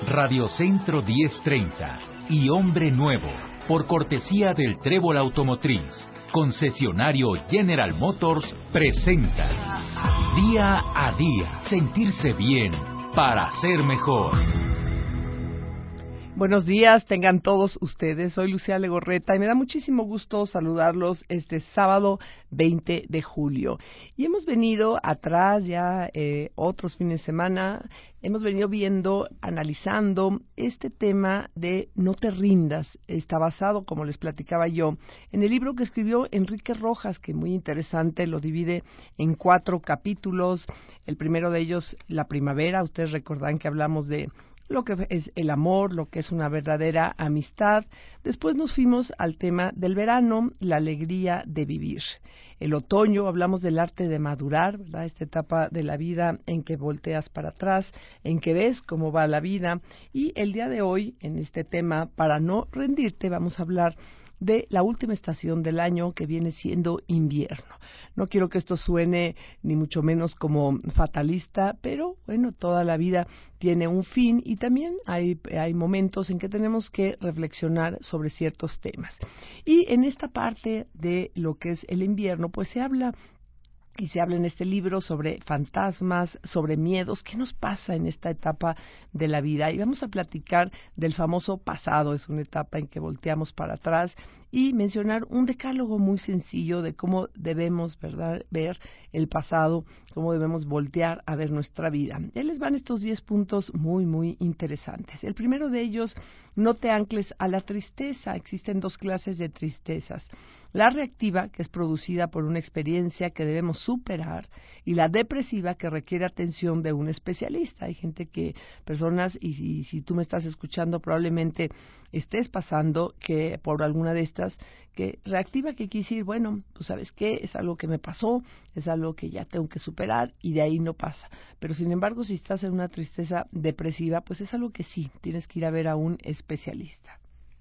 Radio Centro 1030 y Hombre Nuevo, por cortesía del Trébol Automotriz, concesionario General Motors, presenta Día a Día, sentirse bien para ser mejor. Buenos días, tengan todos ustedes. Soy Lucía Legorreta y me da muchísimo gusto saludarlos este sábado 20 de julio. Y hemos venido atrás ya otros fines de semana, hemos venido viendo, analizando este tema de no te rindas. Está basado, como les platicaba yo, en el libro que escribió Enrique Rojas, que muy interesante, lo divide en 4 capítulos. El primero de ellos, la primavera. Ustedes recordarán que hablamos de lo que es el amor, lo que es una verdadera amistad. Después nos fuimos al tema del verano, la alegría de vivir. El otoño, hablamos del arte de madurar, ¿verdad? Esta etapa de la vida en que volteas para atrás, en que ves cómo va la vida. Y el día de hoy, en este tema, para no rendirte, vamos a hablar de la última estación del año, que viene siendo invierno. No quiero que esto suene ni mucho menos como fatalista, pero bueno, toda la vida tiene un fin y también hay momentos en que tenemos que reflexionar sobre ciertos temas. Y en esta parte de lo que es el invierno, pues se habla en este libro sobre fantasmas, sobre miedos. ¿Qué nos pasa en esta etapa de la vida? Y vamos a platicar del famoso pasado. Es una etapa en que volteamos para atrás y mencionar un decálogo muy sencillo de cómo debemos, ¿verdad?, ver el pasado, cómo debemos voltear a ver nuestra vida. Ya les van estos 10 puntos muy, muy interesantes. El primero de ellos, no te ancles a la tristeza. Existen 2 clases de tristezas. La reactiva, que es producida por una experiencia que debemos superar, y la depresiva, que requiere atención de un especialista. Hay personas, y si tú me estás escuchando, probablemente estés pasando que por alguna de estas, que reactiva, que quiere decir, bueno, pues sabes qué, es algo que me pasó, es algo que ya tengo que superar, y de ahí no pasa. Pero sin embargo, si estás en una tristeza depresiva, pues es algo que sí, tienes que ir a ver a un especialista.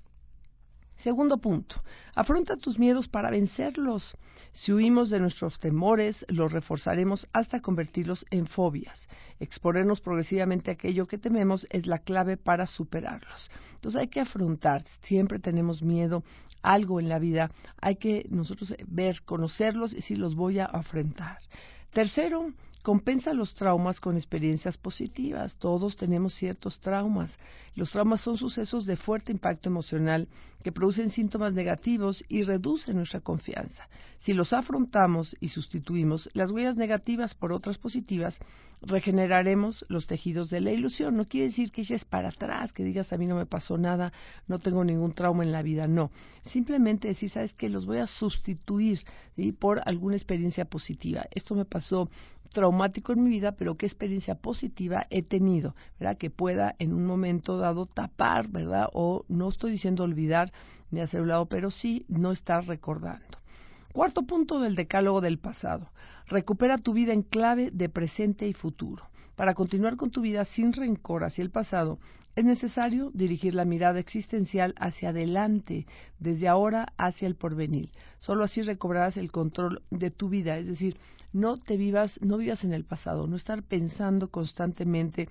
Segundo punto, afronta tus miedos para vencerlos. Si huimos de nuestros temores, los reforzaremos hasta convertirlos en fobias. Exponernos progresivamente a aquello que tememos es la clave para superarlos. Entonces hay que afrontar, siempre tenemos miedo, algo en la vida, hay que nosotros ver, conocerlos y si los voy a afrontar. Tercero, compensa los traumas con experiencias positivas. Todos tenemos ciertos traumas. Los traumas son sucesos de fuerte impacto emocional que producen síntomas negativos y reducen nuestra confianza. Si los afrontamos y sustituimos las huellas negativas por otras positivas, regeneraremos los tejidos de la ilusión. No quiere decir que eches para atrás, que digas a mí no me pasó nada, no tengo ningún trauma en la vida, no. Simplemente decir, ¿sabes qué? Los voy a sustituir, ¿sí?, por alguna experiencia positiva. Esto me pasó traumático en mi vida, pero qué experiencia positiva he tenido, ¿verdad?, que pueda en un momento dado tapar, ¿verdad?, o no estoy diciendo olvidar ni hacer un lado, pero sí no estar recordando. Cuarto punto del decálogo del pasado. Recupera tu vida en clave de presente y futuro. Para continuar con tu vida sin rencor hacia el pasado, es necesario dirigir la mirada existencial hacia adelante, desde ahora hacia el porvenir. Solo así recobrarás el control de tu vida, es decir, no vivas en el pasado, no estar pensando constantemente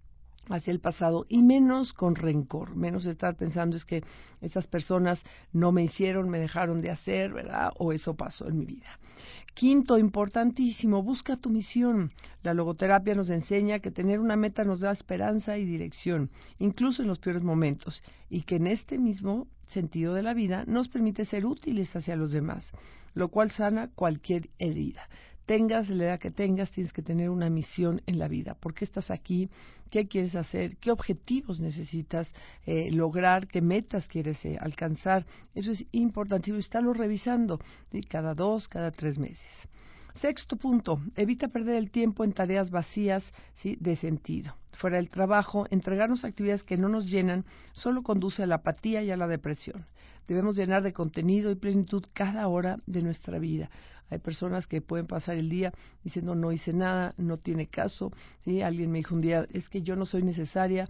hacia el pasado y menos con rencor, menos estar pensando es que esas personas no me hicieron, me dejaron de hacer, ¿verdad?, o eso pasó en mi vida. Quinto, importantísimo, busca tu misión. La logoterapia nos enseña que tener una meta nos da esperanza y dirección, incluso en los peores momentos, y que en este mismo sentido de la vida nos permite ser útiles hacia los demás, lo cual sana cualquier herida. Tengas la edad que tengas, tienes que tener una misión en la vida. ¿Por qué estás aquí? ¿Qué quieres hacer? ¿Qué objetivos necesitas lograr? ¿Qué metas quieres alcanzar? Eso es importantísimo, estarlo revisando, ¿sí?, cada 2, cada 3 meses. Sexto punto, evita perder el tiempo en tareas vacías, ¿sí?, de sentido. Fuera del trabajo, entregarnos actividades que no nos llenan solo conduce a la apatía y a la depresión. Debemos llenar de contenido y plenitud cada hora de nuestra vida. Hay personas que pueden pasar el día diciendo no hice nada, no tiene caso, ¿sí? Alguien me dijo un día, es que yo no soy necesaria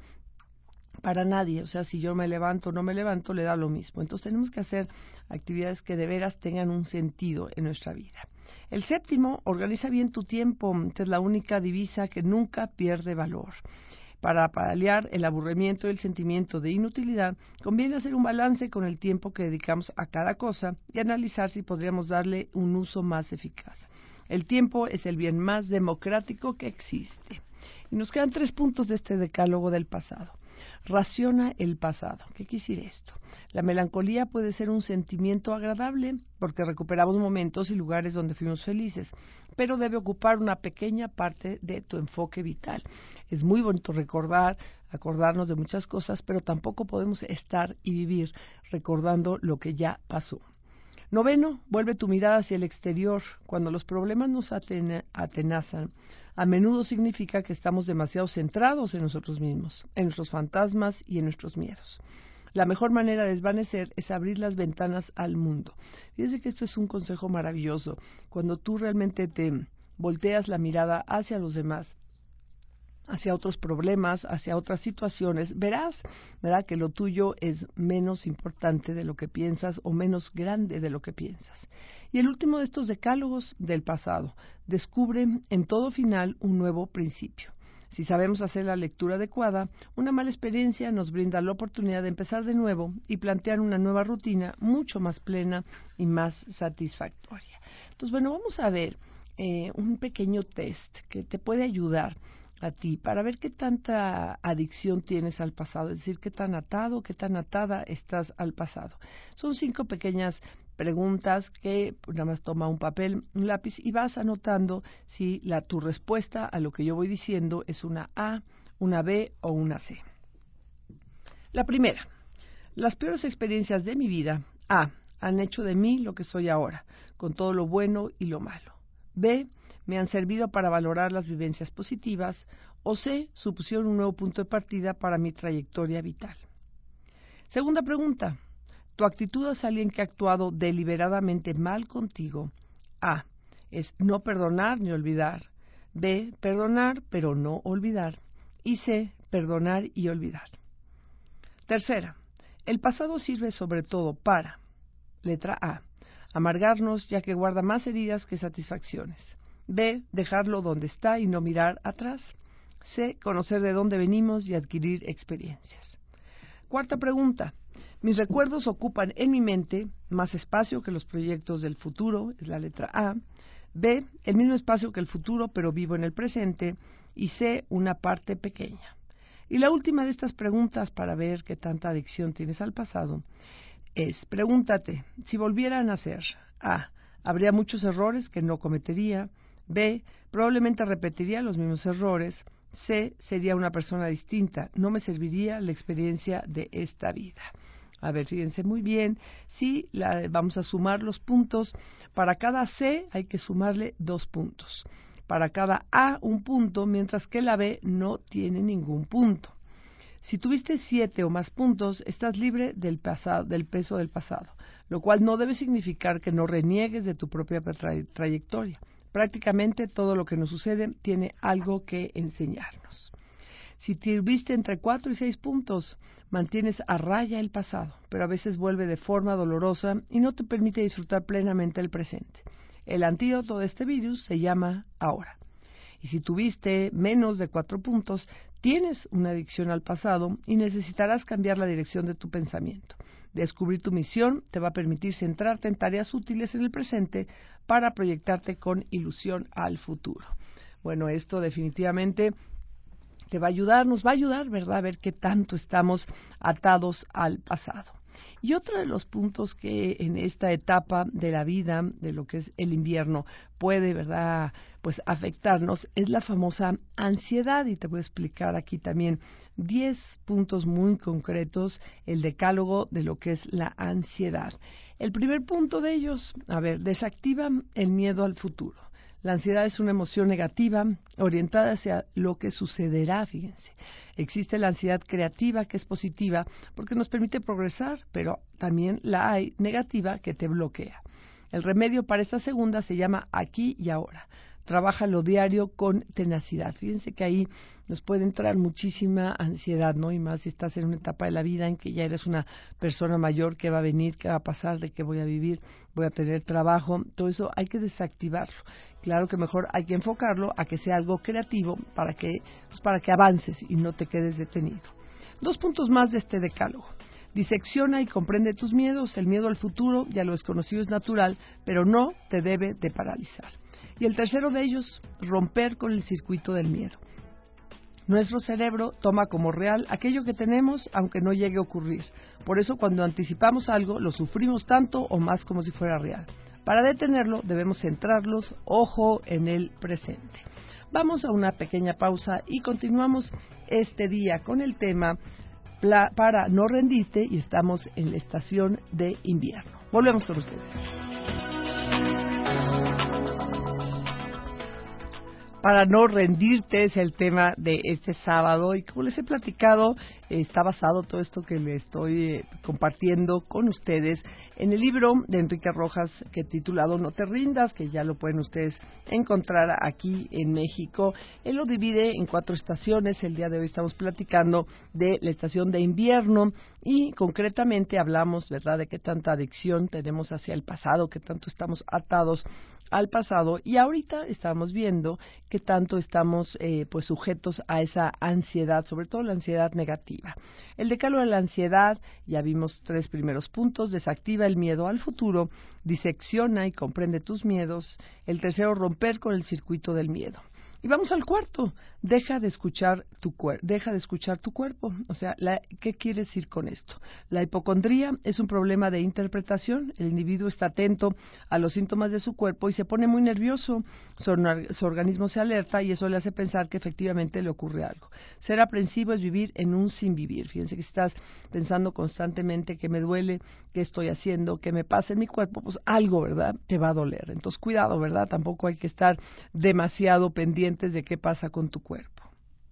para nadie, o sea, si yo me levanto o no me levanto, le da lo mismo. Entonces tenemos que hacer actividades que de veras tengan un sentido en nuestra vida. El séptimo, organiza bien tu tiempo, esta es la única divisa que nunca pierde valor. Para paliar el aburrimiento y el sentimiento de inutilidad, conviene hacer un balance con el tiempo que dedicamos a cada cosa y analizar si podríamos darle un uso más eficaz. El tiempo es el bien más democrático que existe. Y nos quedan 3 puntos de este decálogo del pasado. Raciona el pasado. ¿Qué quiere decir esto? La melancolía puede ser un sentimiento agradable porque recuperamos momentos y lugares donde fuimos felices, pero debe ocupar una pequeña parte de tu enfoque vital. Es muy bonito recordar, acordarnos de muchas cosas, pero tampoco podemos estar y vivir recordando lo que ya pasó. 9, vuelve tu mirada hacia el exterior. Cuando los problemas nos atenazan, a menudo significa que estamos demasiado centrados en nosotros mismos, en nuestros fantasmas y en nuestros miedos. La mejor manera de desvanecer es abrir las ventanas al mundo. Fíjense que esto es un consejo maravilloso. Cuando tú realmente te volteas la mirada hacia los demás, hacia otros problemas, hacia otras situaciones, verás, ¿verdad?, que lo tuyo es menos importante de lo que piensas o menos grande de lo que piensas. Y el último de estos decálogos del pasado, descubre en todo final un nuevo principio. Si sabemos hacer la lectura adecuada, una mala experiencia nos brinda la oportunidad de empezar de nuevo y plantear una nueva rutina mucho más plena y más satisfactoria. Entonces, bueno, vamos a ver un pequeño test que te puede ayudar a ti para ver qué tanta adicción tienes al pasado, es decir, qué tan atado, qué tan atada estás al pasado. Son 5 pequeñas preguntas que nada más toma un papel, un lápiz y vas anotando si tu respuesta a lo que yo voy diciendo es una A, una B o una C. La primera, las peores experiencias de mi vida, A, han hecho de mí lo que soy ahora, con todo lo bueno y lo malo. B, me han servido para valorar las vivencias positivas, o C, supusieron un nuevo punto de partida para mi trayectoria vital. Segunda pregunta, ¿tu actitud hacia alguien que ha actuado deliberadamente mal contigo? A, es no perdonar ni olvidar. B, perdonar pero no olvidar. Y C, perdonar y olvidar. Tercera, el pasado sirve sobre todo para, letra A, amargarnos ya que guarda más heridas que satisfacciones. B, dejarlo donde está y no mirar atrás. C, conocer de dónde venimos y adquirir experiencias. Cuarta pregunta, mis recuerdos ocupan en mi mente más espacio que los proyectos del futuro, es la letra A. B, el mismo espacio que el futuro, pero vivo en el presente. Y C, una parte pequeña. Y la última de estas preguntas para ver qué tanta adicción tienes al pasado es, pregúntate, si volviera a nacer, A, habría muchos errores que no cometería. B, probablemente repetiría los mismos errores. C, sería una persona distinta. No me serviría la experiencia de esta vida. A ver, fíjense muy bien. Si vamos a sumar los puntos, para cada C hay que sumarle 2 puntos. Para cada A, 1 punto, mientras que la B no tiene ningún punto. Si tuviste 7 o más puntos, estás libre del peso del pasado, lo cual no debe significar que no reniegues de tu propia trayectoria. Prácticamente todo lo que nos sucede tiene algo que enseñarnos. Si tuviste entre 4 y 6 puntos, mantienes a raya el pasado, pero a veces vuelve de forma dolorosa y no te permite disfrutar plenamente el presente. El antídoto de este virus se llama ahora. Y si tuviste menos de 4 puntos, tienes una adicción al pasado y necesitarás cambiar la dirección de tu pensamiento. Descubrir tu misión te va a permitir centrarte en tareas útiles en el presente para proyectarte con ilusión al futuro. Bueno, esto definitivamente te va a ayudar, nos va a ayudar, ¿verdad?, a ver qué tanto estamos atados al pasado. Y otro de los puntos que en esta etapa de la vida, de lo que es el invierno, puede, ¿verdad?, pues afectarnos, es la famosa ansiedad. Y te voy a explicar aquí también 10 puntos muy concretos, el decálogo de lo que es la ansiedad. El primer punto de ellos, a ver, desactiva el miedo al futuro. La ansiedad es una emoción negativa orientada hacia lo que sucederá, fíjense. Existe la ansiedad creativa, que es positiva porque nos permite progresar, pero también la hay negativa, que te bloquea. El remedio para esta segunda se llama aquí y ahora. Trabaja lo diario con tenacidad. Fíjense que ahí nos puede entrar muchísima ansiedad, ¿no? Y más si estás en una etapa de la vida en que ya eres una persona mayor, ¿qué va a venir? ¿Qué va a pasar? ¿De qué voy a vivir? ¿Voy a tener trabajo? Todo eso hay que desactivarlo. claro que mejor hay que enfocarlo a que sea algo creativo para que avances y no te quedes detenido. 2 puntos más de este decálogo. Disecciona y comprende tus miedos. El miedo al futuro y a lo desconocido es natural, pero no te debe de paralizar. Y el tercero de ellos, romper con el circuito del miedo. Nuestro cerebro toma como real aquello que tenemos, aunque no llegue a ocurrir. Por eso, cuando anticipamos algo, lo sufrimos tanto o más como si fuera real. Para detenerlo, debemos centrarlos, ojo, en el presente. Vamos a una pequeña pausa y continuamos este día con el tema para no rendirte, y estamos en la estación de invierno. Volvemos con ustedes. Para no rendirte es el tema de este sábado, y como les he platicado, está basado todo esto que les estoy compartiendo con ustedes en el libro de Enrique Rojas, que titulado No te rindas, que ya lo pueden ustedes encontrar aquí en México. Él lo divide en 4 estaciones. El día de hoy estamos platicando de la estación de invierno y concretamente hablamos, ¿verdad?, de qué tanta adicción tenemos hacia el pasado, qué tanto estamos atados al pasado, y ahorita estamos viendo qué tanto estamos pues sujetos a esa ansiedad, sobre todo la ansiedad negativa. El decálogo de la ansiedad, ya vimos 3 primeros puntos: desactiva el miedo al futuro, disecciona y comprende tus miedos. El tercero, romper con el circuito del miedo. Y vamos al cuarto, deja de escuchar tu cuerpo. O sea, ¿qué quiere decir con esto? La hipocondría es un problema de interpretación. El individuo está atento a los síntomas de su cuerpo y se pone muy nervioso. Su organismo se alerta y eso le hace pensar que efectivamente le ocurre algo. Ser aprensivo es vivir en un sin vivir. Fíjense que si estás pensando constantemente que me duele, qué estoy haciendo, qué me pasa en mi cuerpo, pues algo, ¿verdad?, te va a doler. Entonces, cuidado, ¿verdad? Tampoco hay que estar demasiado pendientes de qué pasa con tu cuerpo.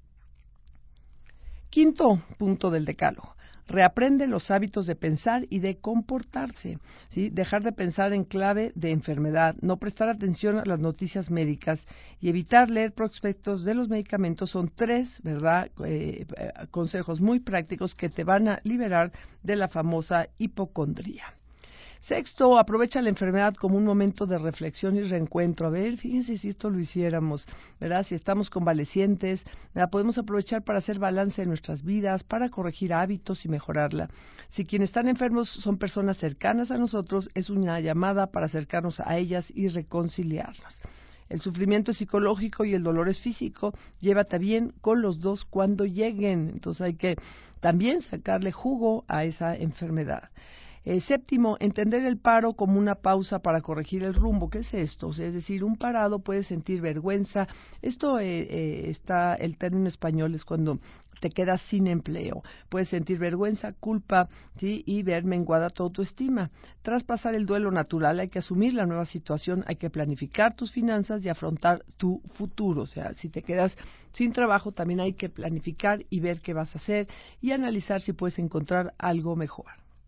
Quinto punto del decálogo: reaprende los hábitos de pensar y de comportarse, ¿sí? Dejar de pensar en clave de enfermedad, no prestar atención a las noticias médicas y evitar leer prospectos de los medicamentos son 3, ¿verdad?, consejos muy prácticos que te van a liberar de la famosa hipocondría. Sexto, aprovecha la enfermedad como un momento de reflexión y reencuentro. A ver, fíjense si esto lo hiciéramos, ¿verdad? Si estamos convalecientes, ¿verdad?, podemos aprovechar para hacer balance en nuestras vidas, para corregir hábitos y mejorarla. Si quienes están enfermos son personas cercanas a nosotros, es una llamada para acercarnos a ellas y reconciliarlas. El sufrimiento es psicológico y el dolor es físico. Llévate bien con los dos cuando lleguen. Entonces hay que también sacarle jugo a esa enfermedad. Séptimo, entender el paro como una pausa para corregir el rumbo. ¿Qué es esto? O sea, es decir, un parado puede sentir vergüenza. Esto está, el término español es cuando te quedas sin empleo. Puedes sentir vergüenza, culpa, ¿sí?, y ver menguada tu autoestima. Tras pasar el duelo natural, hay que asumir la nueva situación, hay que planificar tus finanzas y afrontar tu futuro. O sea, si te quedas sin trabajo, también hay que planificar y ver qué vas a hacer y analizar si puedes encontrar algo mejor.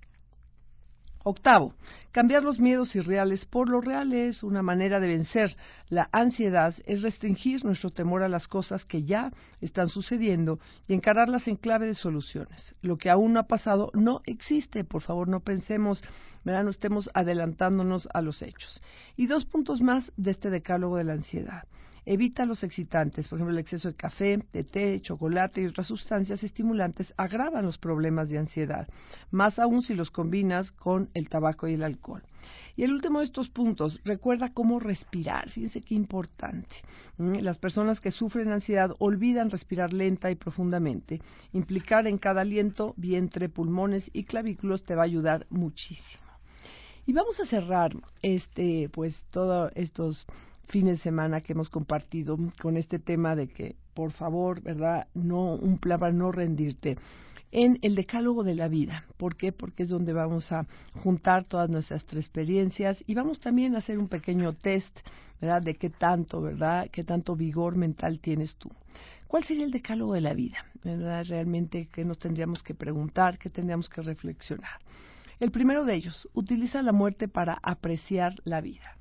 Octavo, cambiar los miedos irreales por los reales. Una manera de vencer la ansiedad es restringir nuestro temor a las cosas que ya están sucediendo y encararlas en clave de soluciones. Lo que aún no ha pasado no existe. Por favor, no pensemos, ¿verdad?, no estemos adelantándonos a los hechos. Y 2 puntos más de este decálogo de la ansiedad. Evita los excitantes, por ejemplo, el exceso de café, de té, chocolate y otras sustancias estimulantes agravan los problemas de ansiedad, más aún si los combinas con el tabaco y el alcohol. Y el último de estos puntos, recuerda cómo respirar. Fíjense qué importante. Las personas que sufren ansiedad olvidan respirar lenta y profundamente. Implicar en cada aliento vientre, pulmones y clavículos te va a ayudar muchísimo. Y vamos a cerrar todos estos fines de semana que hemos compartido con este tema de que, por favor, ¿verdad?, no, un plan para no rendirte, en el decálogo de la vida. ¿Por qué? Porque es donde vamos a juntar todas nuestras 3 experiencias y vamos también a hacer un pequeño test, ¿verdad?, de qué tanto, ¿verdad?, qué tanto vigor mental tienes tú. ¿Cuál sería el decálogo de la vida? ¿Verdad? Realmente, ¿qué nos tendríamos que preguntar? ¿Qué tendríamos que reflexionar? El primero de ellos, utiliza la muerte para apreciar la vida.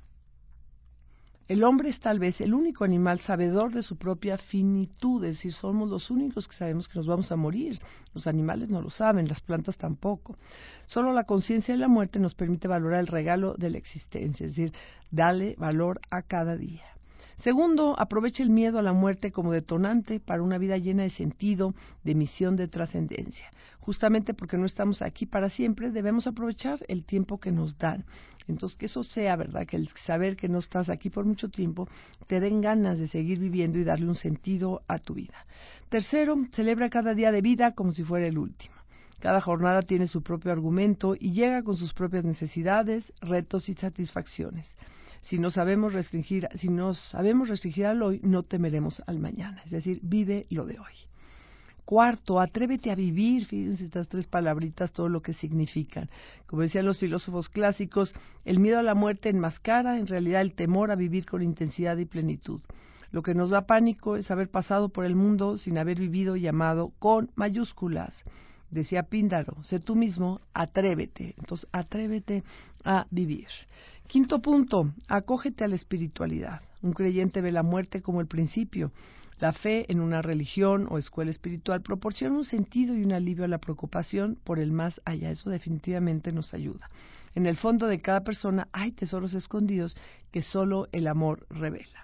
El hombre es tal vez el único animal sabedor de su propia finitud, es decir, somos los únicos que sabemos que nos vamos a morir. Los animales no lo saben, las plantas tampoco. Solo la conciencia de la muerte nos permite valorar el regalo de la existencia, es decir, darle valor a cada día. Segundo, aprovecha el miedo a la muerte como detonante para una vida llena de sentido, de misión, de trascendencia. Justamente porque no estamos aquí para siempre, debemos aprovechar el tiempo que nos dan. Entonces, que eso sea, ¿verdad? Que el saber que no estás aquí por mucho tiempo te den ganas de seguir viviendo y darle un sentido a tu vida. Tercero, celebra cada día de vida como si fuera el último. Cada jornada tiene su propio argumento y llega con sus propias necesidades, retos y satisfacciones. Si no sabemos restringir al hoy, no temeremos al mañana. Es decir, vive lo de hoy. Cuarto, atrévete a vivir. Fíjense estas 3 palabritas, todo lo que significan. Como decían los filósofos clásicos, el miedo a la muerte enmascara en realidad el temor a vivir con intensidad y plenitud. Lo que nos da pánico es haber pasado por el mundo sin haber vivido y amado con mayúsculas. Decía Píndaro, sé tú mismo, atrévete. Entonces, atrévete a vivir. Quinto punto, acógete a la espiritualidad. Un creyente ve la muerte como el principio. La fe en una religión o escuela espiritual proporciona un sentido y un alivio a la preocupación por el más allá. Eso definitivamente nos ayuda. En el fondo de cada persona hay tesoros escondidos que solo el amor revela.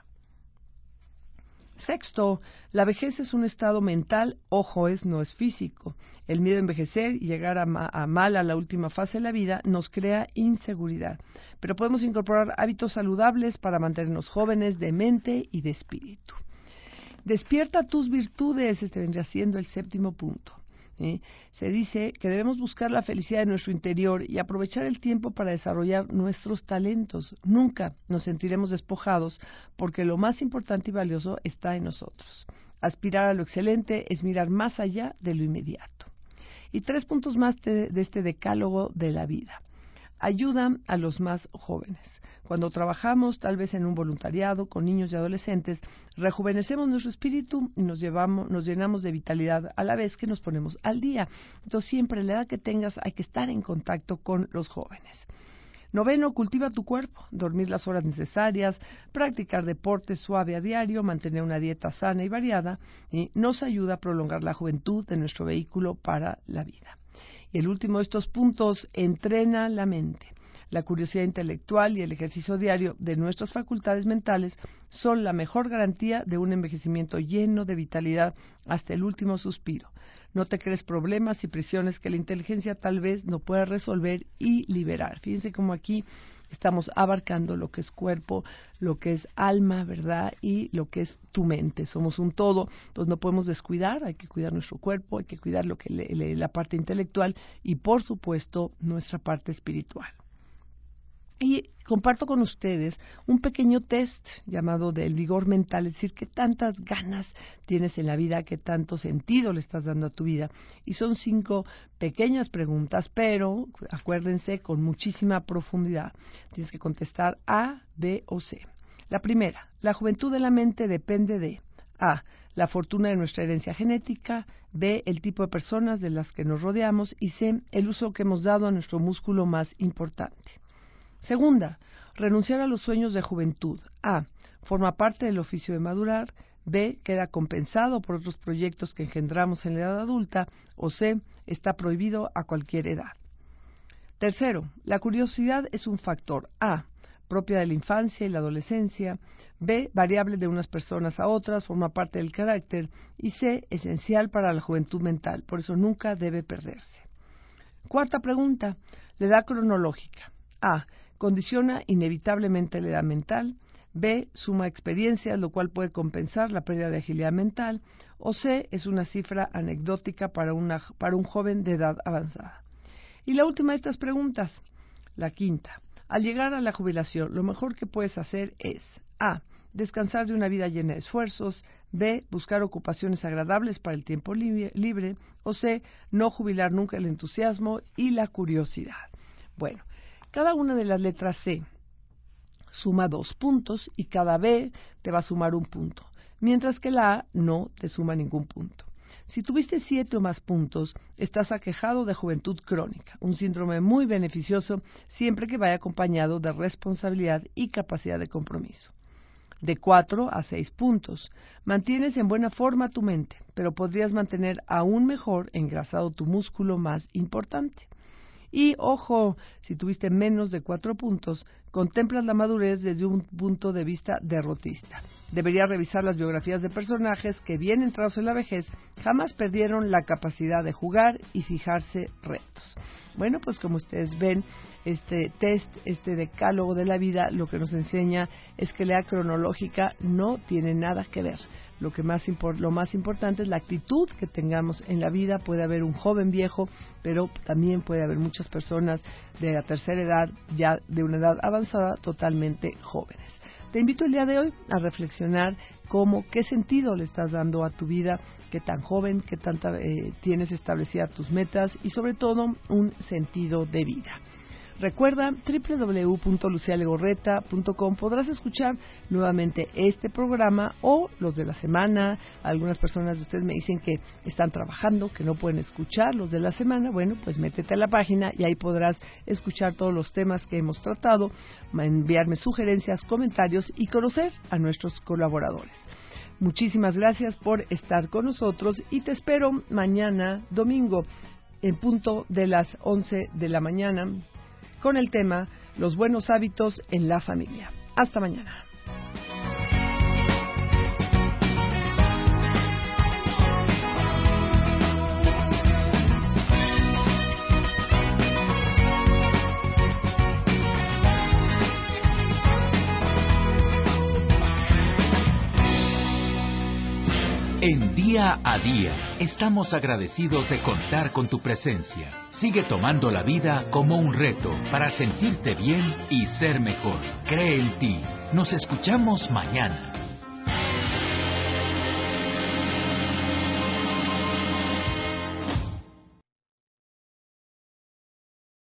Sexto, la vejez es un estado mental, ojo, no es físico. El miedo a envejecer y llegar a mal a la última fase de la vida nos crea inseguridad. Pero podemos incorporar hábitos saludables para mantenernos jóvenes de mente y de espíritu. Despierta tus virtudes, este vendría siendo el 7º punto. Se dice que debemos buscar la felicidad de nuestro interior y aprovechar el tiempo para desarrollar nuestros talentos. Nunca nos sentiremos despojados porque lo más importante y valioso está en nosotros. Aspirar a lo excelente es mirar más allá de lo inmediato. Y 3 puntos más de este decálogo de la vida. Ayuda a los más jóvenes. Cuando trabajamos, tal vez en un voluntariado con niños y adolescentes, rejuvenecemos nuestro espíritu y nos llenamos de vitalidad a la vez que nos ponemos al día. Entonces, siempre, la edad que tengas, hay que estar en contacto con los jóvenes. Noveno, cultiva tu cuerpo, dormir las horas necesarias, practicar deporte suave a diario, mantener una dieta sana y variada, nos ayuda a prolongar la juventud de nuestro vehículo para la vida. Y el último de estos puntos, entrena la mente. La curiosidad intelectual y el ejercicio diario de nuestras facultades mentales son la mejor garantía de un envejecimiento lleno de vitalidad hasta el último suspiro. No te crees problemas y prisiones que la inteligencia tal vez no pueda resolver y liberar. Fíjense cómo aquí estamos abarcando lo que es cuerpo, lo que es alma, ¿verdad? Y lo que es tu mente. Somos un todo, entonces no podemos descuidar, hay que cuidar nuestro cuerpo, hay que cuidar lo que la parte intelectual y, por supuesto, nuestra parte espiritual. Y comparto con ustedes un pequeño test llamado del vigor mental, es decir, qué tantas ganas tienes en la vida, qué tanto sentido le estás dando a tu vida. Y son 5 pequeñas preguntas, pero acuérdense con muchísima profundidad. Tienes que contestar A, B o C. La primera, la juventud de la mente depende de A, la fortuna de nuestra herencia genética, B, el tipo de personas de las que nos rodeamos y C, el uso que hemos dado a nuestro músculo más importante. Segunda, renunciar a los sueños de juventud. A, forma parte del oficio de madurar. B, queda compensado por otros proyectos que engendramos en la edad adulta. O C, está prohibido a cualquier edad. Tercero, la curiosidad es un factor. A, propia de la infancia y la adolescencia. B, variable de unas personas a otras, forma parte del carácter. Y C, esencial para la juventud mental, por eso nunca debe perderse. Cuarta pregunta, la edad cronológica. A, condiciona inevitablemente la edad mental. B, suma experiencias, lo cual puede compensar la pérdida de agilidad mental. O C, es una cifra anecdótica para un joven de edad avanzada. Y la última de estas preguntas, la quinta. Al llegar a la jubilación, lo mejor que puedes hacer es A, descansar de una vida llena de esfuerzos. B, buscar ocupaciones agradables para el tiempo libre. O C, no jubilar nunca el entusiasmo y la curiosidad. Bueno, cada una de las letras C suma 2 puntos y cada B te va a sumar 1 punto, mientras que la A no te suma ningún punto. Si tuviste 7 o más puntos, estás aquejado de juventud crónica, un síndrome muy beneficioso siempre que vaya acompañado de responsabilidad y capacidad de compromiso. De 4 a 6 puntos, mantienes en buena forma tu mente, pero podrías mantener aún mejor engrasado tu músculo más importante. Y, ojo, si tuviste menos de 4 puntos, contemplas la madurez desde un punto de vista derrotista. debería revisar las biografías de personajes que, bien entrados en la vejez, jamás perdieron la capacidad de jugar y fijarse retos. Bueno, pues como ustedes ven, este test, este decálogo de la vida, lo que nos enseña es que la cronológica no tiene nada que ver. Lo más importante es la actitud que tengamos en la vida. Puede haber un joven viejo, pero también puede haber muchas personas de la tercera edad, ya de una edad avanzada, totalmente jóvenes. Te invito el día de hoy a reflexionar qué sentido le estás dando a tu vida, qué tan joven, qué tanta tienes establecidas tus metas y sobre todo un sentido de vida. Recuerda, www.lucialegorreta.com. Podrás escuchar nuevamente este programa o los de la semana. Algunas personas de ustedes me dicen que están trabajando, que no pueden escuchar los de la semana. Bueno, pues métete a la página y ahí podrás escuchar todos los temas que hemos tratado, enviarme sugerencias, comentarios y conocer a nuestros colaboradores. Muchísimas gracias por estar con nosotros y te espero mañana, domingo, en punto de las 11 de la mañana, con el tema Los buenos hábitos en la familia. Hasta mañana. En Día a Día, estamos agradecidos de contar con tu presencia. Sigue tomando la vida como un reto para sentirte bien y ser mejor. Cree en ti. Nos escuchamos mañana.